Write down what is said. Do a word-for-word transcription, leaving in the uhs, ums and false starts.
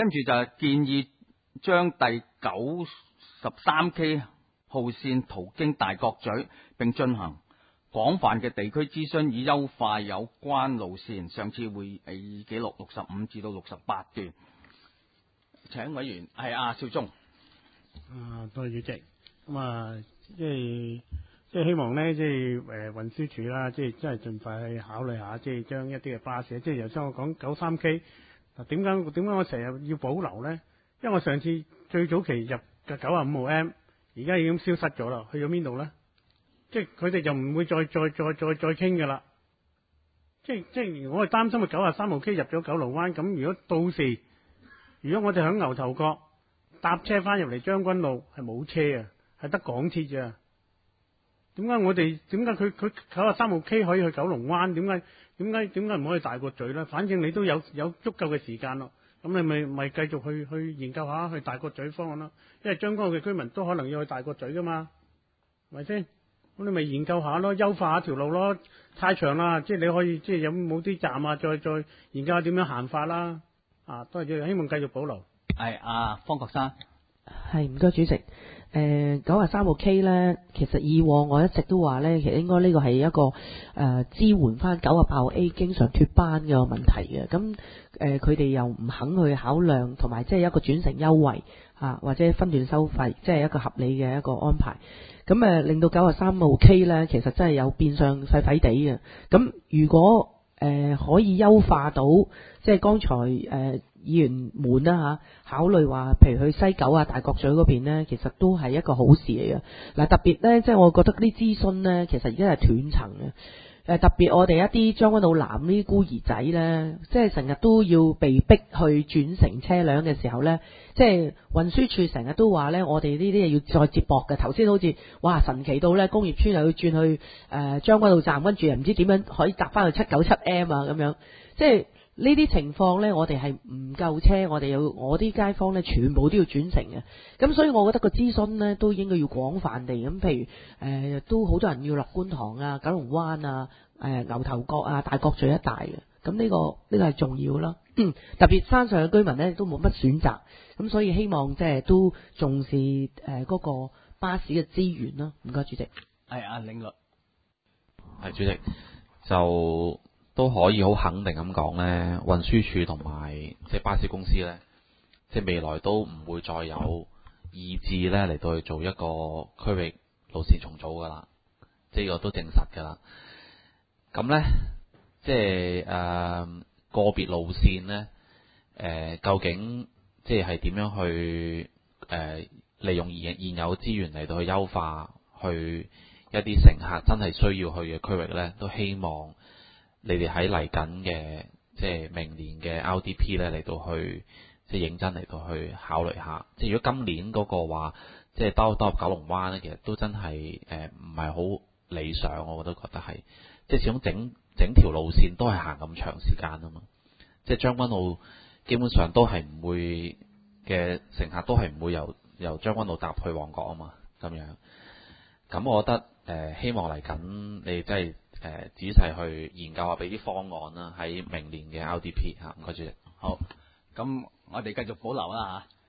跟住就係建議將第九十三 K 號線途經大角咀，並進行廣泛嘅地區諮詢，以優化有關路線。上次會議記錄六十五至到六十八段。請委員係阿少忠。 啊，多謝主席。咁啊，即係即係希望咧，即係誒運輸署啦，即係真係盡快去考慮下，即係將一啲嘅巴士，即係頭先我講九三 K，嗱點解點解我成日要保留咧？因為我上次最早期入嘅九啊五號 M，而家已經消失咗啦，去咗邊度咧？即係佢哋就唔會再再再再再傾㗎啦。即係即係我係擔心嘅九啊三號 K 入咗九龍灣，咁如果到時如果我哋喺牛頭角搭車翻入嚟將軍路係冇車啊，係得港鐵咋？點解我哋點解佢佢九啊三號 K 可以去九龍灣？點解點解點解唔可以大角咀咧？反正你都有有足夠嘅時間咯，咁你咪咪繼續去去研究下去大角咀方案咯。因為將軍澳嘅居民都可能要去大角咀噶嘛，係咪先？咁你咪研究下咯，優化下條路咯。太長啦，即係你可以即係有冇啲站啊，再再研究下點樣行法啦。啊，都係希望繼續保留。 係阿方國珊。 係唔該主席。誒九啊三號 K 咧，其實以往我一直都話咧，其實應該呢個係一個誒、呃、支援翻九啊八號 A 經常脫班嘅問題嘅。咁誒佢哋又唔肯去考量，同埋即係一個轉乘優惠啊，或者分段收費，即係一個合理嘅一個安排。咁誒、呃、令到九啊三號 K 咧，其實真係有變相廢廢地嘅。咁如果誒、呃、可以優化到，即係剛才誒、呃、議員們啦嚇，考慮話，譬如去西九啊、大角咀嗰邊呢，其實都係一個好事嚟嘅。嗱，特別呢，即係我覺得啲諮詢呢，其實而家係斷層嘅。誒特別我哋一啲將軍澳南呢啲孤兒仔呢，即係成日都要被逼去轉乘車輛嘅時候呢，即係運輸署成日都話呢，我哋呢啲嘢要再接駁嘅。頭先好似哇神奇到呢，工業村又要轉去誒、呃、將軍澳站，跟住又唔知點樣可以搭翻去七九七 M 啊咁樣，即係呢啲情況呢，我哋係唔夠車，我哋要我啲街坊呢，全部都要轉乘嘅。咁所以我覺得個諮詢呢，都應該要廣泛地咁，譬如誒、呃、都好多人要落觀塘啊、九龍灣啊、誒、呃、牛頭角啊、大角咀一帶嘅。咁呢、呢個呢、呢個係重要啦。特別山上嘅居民呢，都冇乜選擇，咁所以希望即係都重視誒嗰個巴士嘅資源啦。唔該主席。 係阿領律。 係主席就。都可以好肯定咁講呢，運輸署同埋即係巴士公司呢，即係未來都唔會再有意志呢嚟到去做一個區域路線重組噶啦，即係呢個都證實噶啦。咁呢，即係誒、呃、個別路線呢，誒、呃、究竟即係係點樣去誒、呃、利用現現有資源嚟到去優化，去一啲乘客真係需要去嘅區域呢，都希望。你哋喺嚟緊嘅即係明年嘅 R D P 咧嚟到去即係認真嚟到去考慮下，即係如果今年嗰個話即係兜兜入九龍灣咧，其實都真係誒唔係好理想，我都覺得係即係始終整整條路線都係行咁長時間啊嘛，即係將軍澳基本上都係唔會嘅乘客都係唔會由由將軍澳搭去旺角啊嘛，咁樣咁我覺得誒、呃、希望嚟緊你真係。誒、呃、仔細去研究下，俾啲方案啦，喺明年嘅 R D P 嚇，唔該主席。 好，咁我哋繼續保留啦嚇。